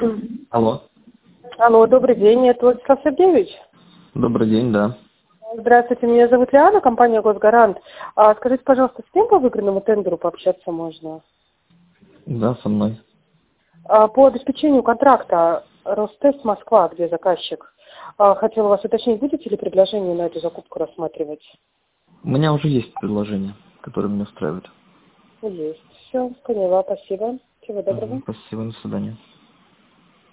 Алло. Алло, добрый день, это Владислав Сергеевич. Добрый день, да. Здравствуйте, меня зовут Лиана, компания «Госгарант». Скажите, пожалуйста, с кем по выигранному тендеру пообщаться можно? Да, со мной. По обеспечению контракта Ростест Москва, где заказчик. Хотела вас уточнить, будете ли предложение на эту закупку рассматривать? У меня уже есть предложение, которое меня устраивает. Есть. Все, поняла, спасибо. Всего доброго. Спасибо, до свидания.